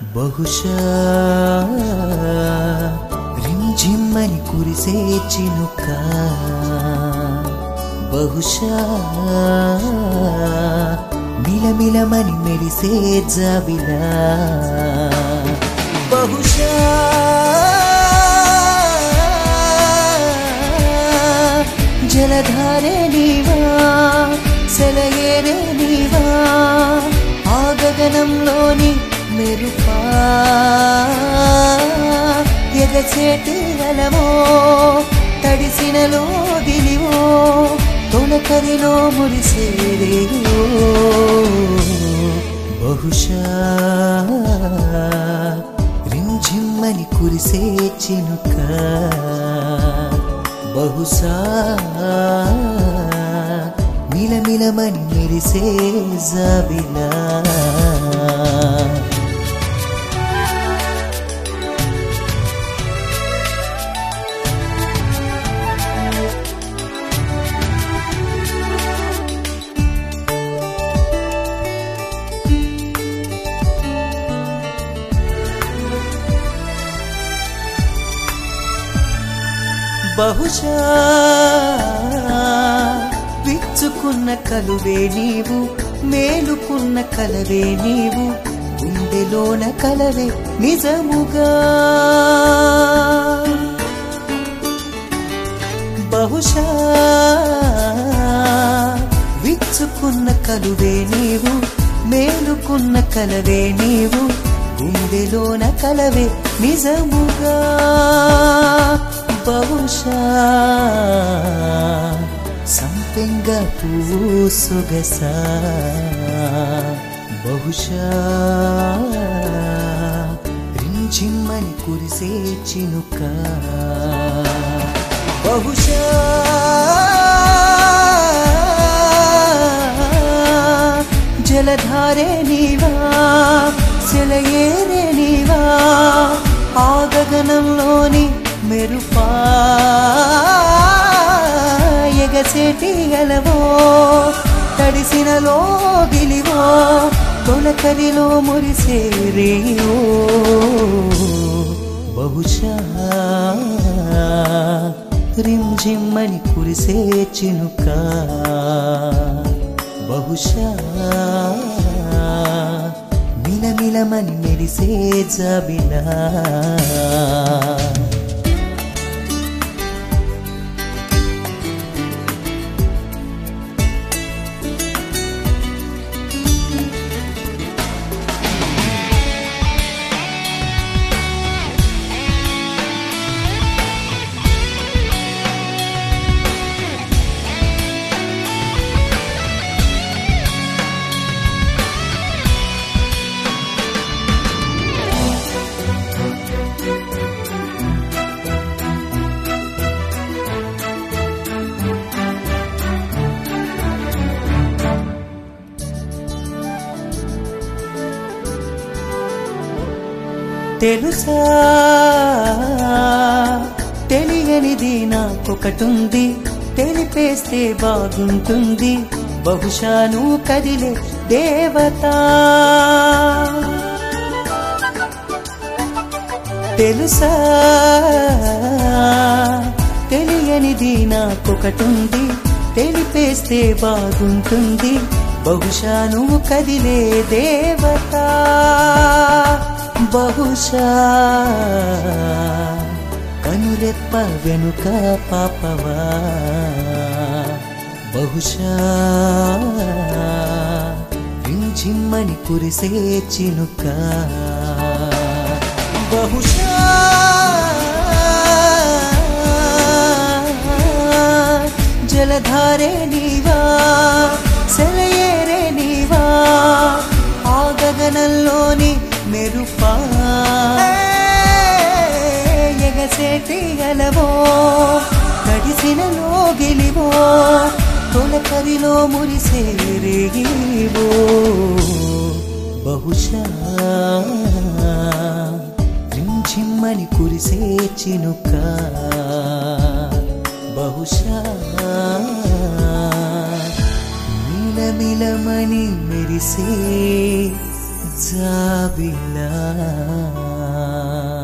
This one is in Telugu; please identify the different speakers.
Speaker 1: బహుశా రింజిమ్మని కురిసే చినుక బహుశా మిలమిలమని మెరిసే జాబిలా బహుశా జలధారే నీవా సెలయేరే నీవా ఆ గగనంలోని మెరుపా ఎగచేటి అలవో తడిసినలో గిలివో తొలకరిలో మురిసేరేవో బహుశా రింజిమ్మని కురిసే చినుక బహుశా మిలమిలమని మెరిసే జాబిలా బహుశా విచ్చుకున్న కలువే నీవు మేలుకున్న కలవే నీవు గుండెలోన కలవే నిజముగా బహుశా విచ్చుకున్న కలువే నీవు మేలుకున్న కలవే నీవు గుండెలోన కలవే నిజముగా బహుశా సంపెంగ పువ్వు సొగసా బహుశా రింజిమ్మని కురిసే చినుక బహుశా జలధారే నీవా సెలయేరే నీవా ఆ గగనంలోని మెరుపా ఎగసేటి అలవో తడిసినలో గిలివో తొలకరిలో మురిసేరేవో బహుశా రింజిమ్మని కురిసే చినుక బహుశా మిలమిలమని మెరిసే జాబిలా తెలుసా తెలియనిది నాకొకటుంది తెలిపేస్తే బాగుంటుంది బహుశా నువ్వు కదిలే దేవత తెలుసా తెలియనిది నాకొకటుంది తెలిపేస్తే బాగుంటుంది బహుశా నువ్వు కదిలే దేవత బహుశా కనురెప్ప వెనుక పాపవా బహుశా రింజిమ్మని కురిసే చినుక బహుశా జలధారే నీవా సెలయేరే నీవా ఆ గగనంలోని మెరుపా ఎగసేటి అలవో తడిసినలో గిలివో తొలకరిలో మురిసేరేవో బహుశా రింజిమ్మని కురిసే చినుక బహుశా మిలమిలమని మెరిసే జాబిలా